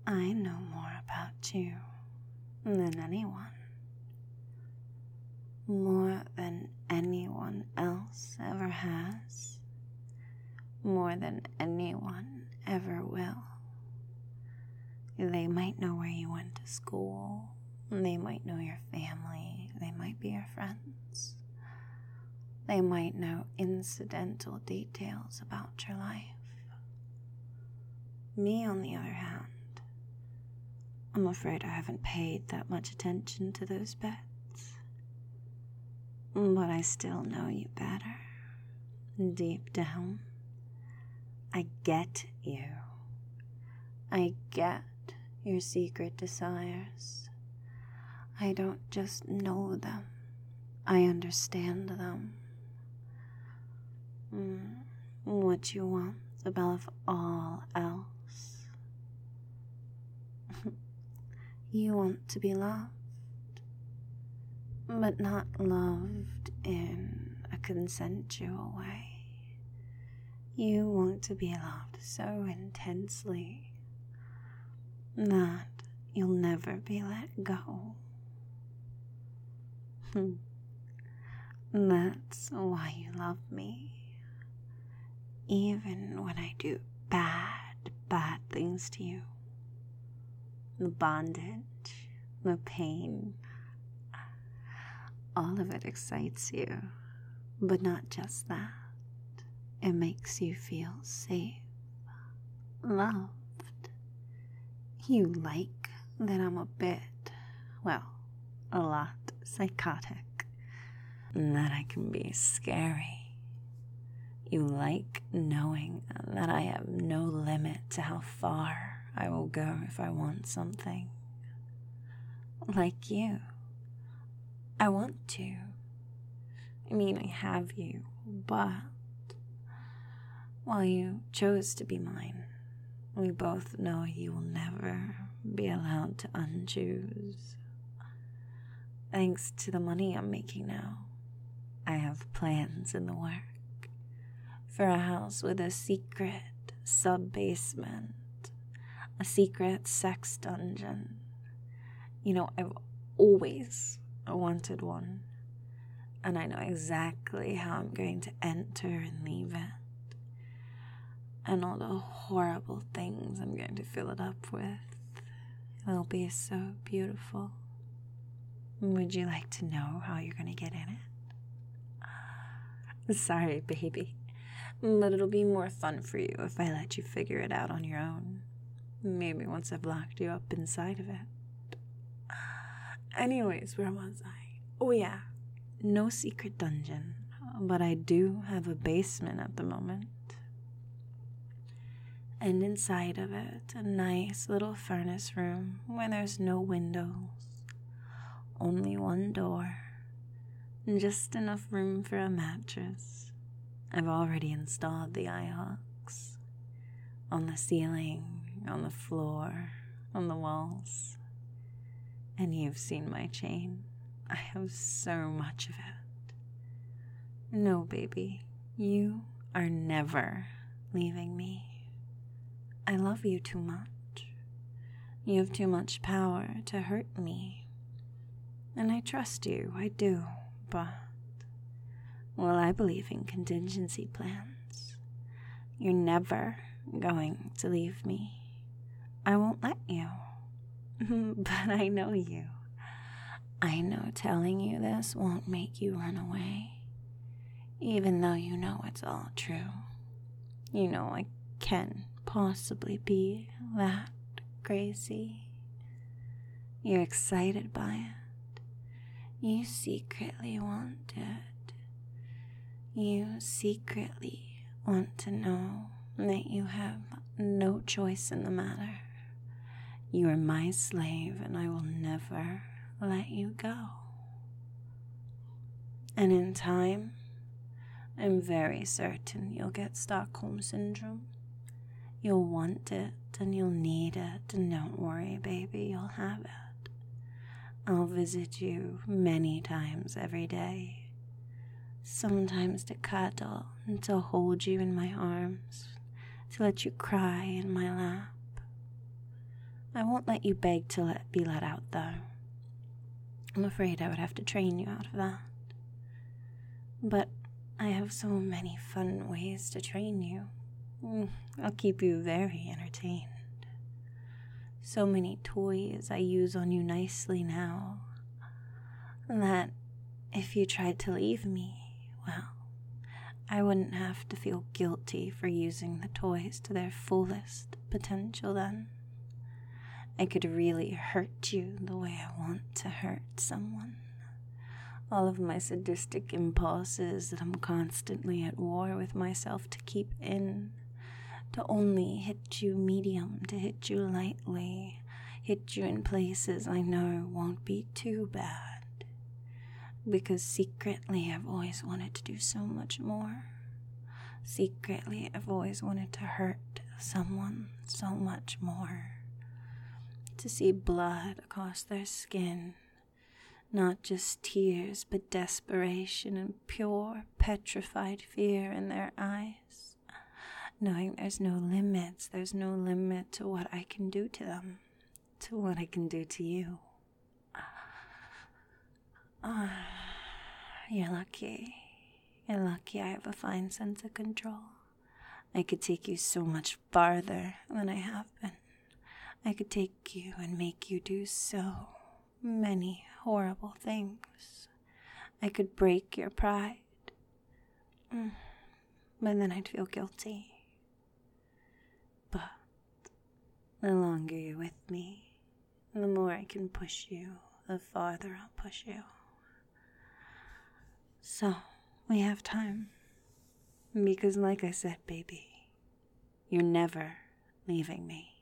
I know more about you than anyone. More than anyone else ever has. More than anyone ever will. They might know where you went to school. They might know your family. They might be your friends. They might know incidental details about your life. Me, on the other hand, I'm afraid I haven't paid that much attention to those bits. But I still know you better. Deep down, I get you. I get your secret desires. I don't just know them, I understand them. What you want above all else. You want to be loved, but not loved in a consensual way. You want to be loved so intensely that you'll never be let go. That's why you love me. Even when I do bad things to you. The bondage, the pain, all of it excites you. But not just that. It makes you feel safe, loved. You like that I'm a bit, a lot psychotic. That I can be scary. You like knowing that I have no limit to how far I will go if I want something. Like you. I want to. I have you, but while you chose to be mine, we both know you will never be allowed to unchoose. Thanks to the money I'm making now, I have plans in the work for a house with a secret sub-basement, a secret sex dungeon. I've always wanted one, and I know exactly how I'm going to enter and leave it, and all the horrible things I'm going to fill it up with. It'll be so beautiful. Would you like to know how you're going to get in it? Sorry, baby, but it'll be more fun for you if I let you figure it out on your own. Maybe once I've locked you up inside of it. Anyways, where was I? Oh yeah, no secret dungeon, but I do have a basement at the moment. And inside of it, a nice little furnace room where there's no windows, only one door, and just enough room for a mattress. I've already installed the eye hooks on the ceiling, on the floor, on the walls. And you've seen my chain. I have so much of it. No, baby, you are never leaving me. I love you too much. You have too much power to hurt me. And I trust you, I do, but, I believe in contingency plans. You're never going to leave me. I won't let you. But I know you. I know telling you this won't make you run away, even though you know it's all true. You know I can possibly be that crazy. You're excited by it. You secretly want it. You secretly want to know that you have no choice in the matter. You are my slave, and I will never let you go. And in time, I'm very certain you'll get Stockholm Syndrome. You'll want it, and you'll need it, and don't worry, baby, you'll have it. I'll visit you many times every day, sometimes to cuddle and to hold you in my arms, to let you cry in my lap. I won't let you beg to be let out, though. I'm afraid I would have to train you out of that. But I have so many fun ways to train you. I'll keep you very entertained. So many toys I use on you nicely now that if you tried to leave me, well, I wouldn't have to feel guilty for using the toys to their fullest potential then. I could really hurt you the way I want to hurt someone. All of my sadistic impulses that I'm constantly at war with myself to keep in, to only hit you medium, to hit you lightly, hit you in places I know won't be too bad. Because secretly I've always wanted to do so much more. Secretly I've always wanted to hurt someone so much more. To see blood across their skin, not just tears, but desperation and pure, petrified fear in their eyes. Knowing there's no limits, there's no limit to what I can do to them, to what I can do to you. You're lucky. You're lucky I have a fine sense of control. I could take you so much farther than I have been. I could take you and make you do so many horrible things. I could break your pride. But then I'd feel guilty. But the longer you're with me, the more I can push you, the farther I'll push you. So, we have time. Because like I said, baby, you're never leaving me.